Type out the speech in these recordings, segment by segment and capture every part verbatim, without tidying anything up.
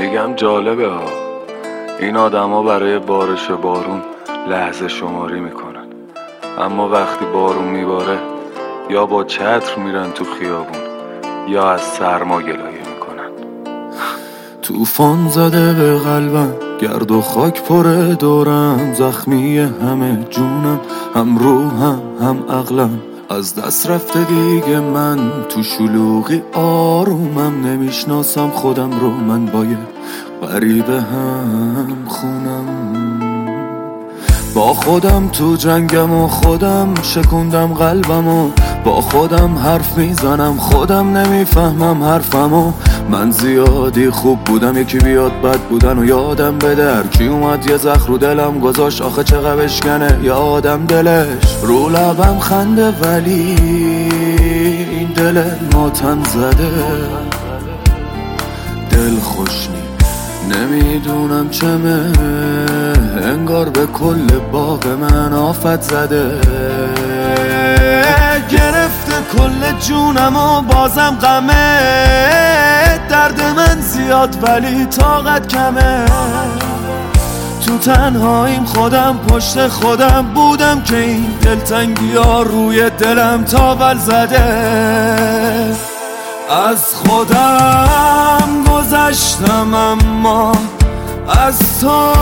میگم جالبه ها، این آدما برای بارش بارون لحظه شماری میکنن، اما وقتی بارون میباره یا با چتر میرن تو خیابون یا از سرما گلایه میکنن. طوفان زده به قلبم، گرد و خاک پره دورم، زخمی همه جونم، هم روحم هم عقلم، از دست رفته دیگه من تو شلوغی آرومم، نمیشناسم خودم رو، من با یه غریبه هم خونم، با خودم تو جنگم و خودم شکوندم قلبم و با خودم حرف میزنم، خودم نمیفهمم حرفمو، من زیادی خوب بودم یکی بیاد بد بودن و یادم بده، هرکی اومد یه زخم رو دلم گذاشت، آخه چقدر بشکنه یادم دلش، رو لبم خنده ولی این دل ماتم زده، دل خوش نی نمیدونم چمه، انگار به کل باغ من آفت زده، گرفته کل جونم و بازم غمه، درد من زیاد ولی طاقت کمه، تو تنهاییم خودم پشت خودم بودم که این دلتنگی ها روی دلم تاول زده، از خودم گذشتم اما از تو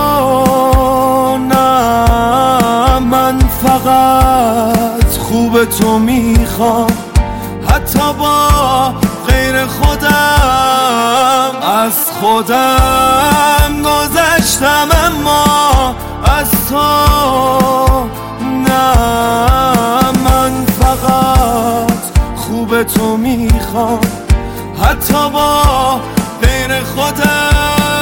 نه، من فقط خوب تو میخوام حتی با غیر خودم، از خودم گذشتم اما از تو نه، من فقط خوب تو میخوام حتی با غیر خودم.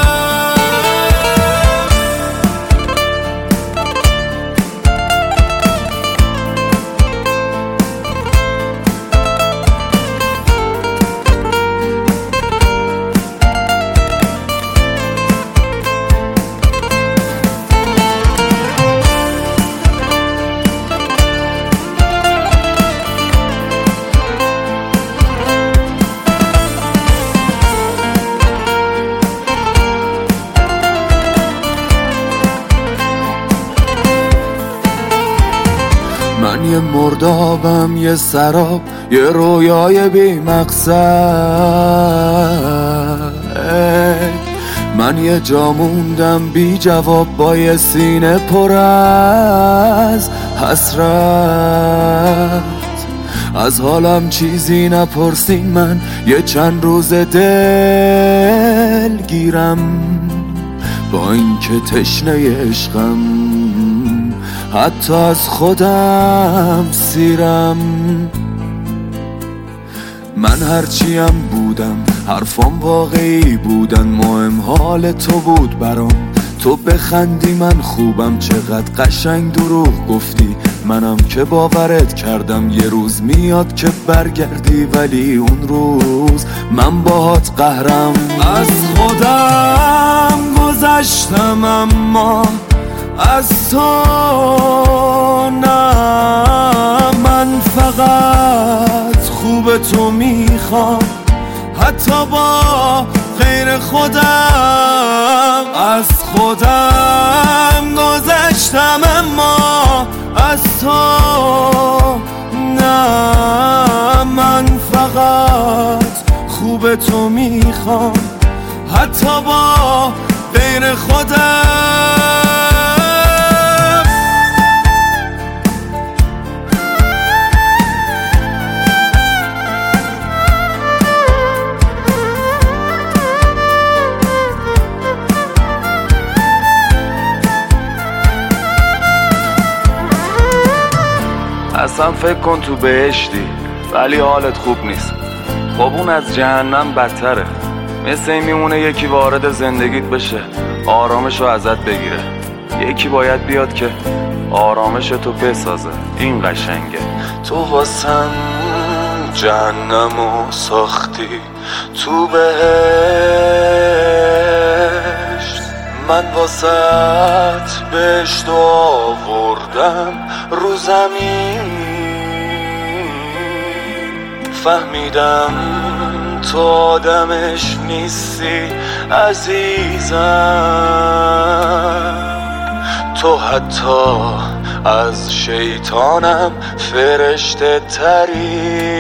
من یه مردابم، یه سراب، یه رویای بی مقصد، من یه جا موندم بی جواب با یه سینه پر از حسرت، از حالم چیزی نپرسین، من یه چند روز دل گیرم با این که تشنه عشقم، حتی از خودم سیرم، من هرچیم بودم حرفام واقعی بودن، مهم حال تو بود برام، تو بخندی من خوبم، چقدر قشنگ دروغ گفتی، منم که باورت کردم یه روز میاد که برگردی، ولی اون روز من باهات قهرم، از خودم گذشتم اما از تو نه، من فقط خوب تو میخوام حتی با غیر خودم، از خودم گذشتم اما از تو نه، من فقط خوب تو میخوام حتی با غیر خودم. اصلا فکر کن تو بهشتی ولی حالت خوب نیست، خب اون از جهنم بدتره، مثل این میمونه یکی وارد زندگیت بشه آرامشو ازت بگیره، یکی باید بیاد که آرامشتو بسازه، این قشنگه. تو واسم جهنمو ساختی تو بهشت، من واسط بهشت آوردم رو زمین، فهمیدم تو آدمش نیستی عزیزم، تو حتی از شیطانم فرشته تری.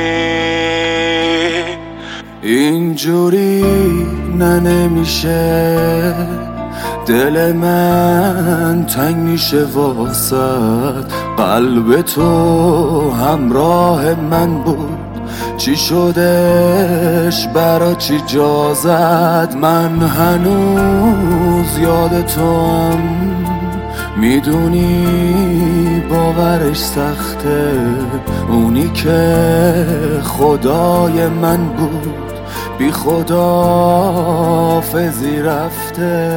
اینجوری نه نمیشه، دل من تنگ میشه واسد، قلب تو همراه من بود، چی شدش برا چی جا زد؟ من هنوز یاد تو هم، میدونی باورش سخته، اونی که خدای من بود بی خداحافظی رفته.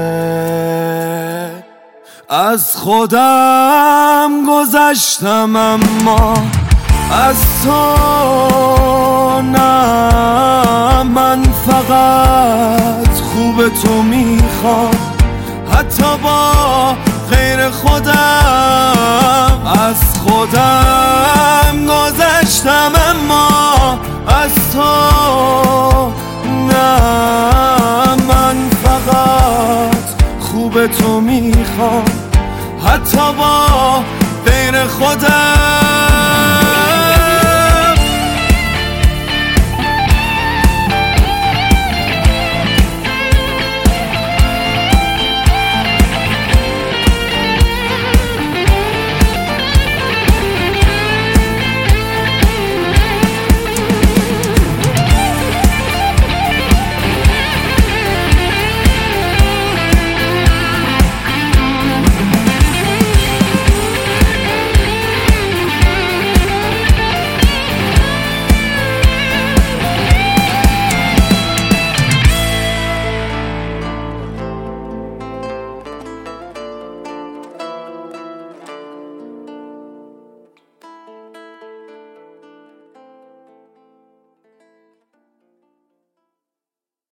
از خودم گذشتم اما از تو نه، من فقط خوب تو میخوام حتی با غیر خودم. از خودم گذشتم اما از تو نه، من فقط خوب تو میخوام حتی با غیر خودم.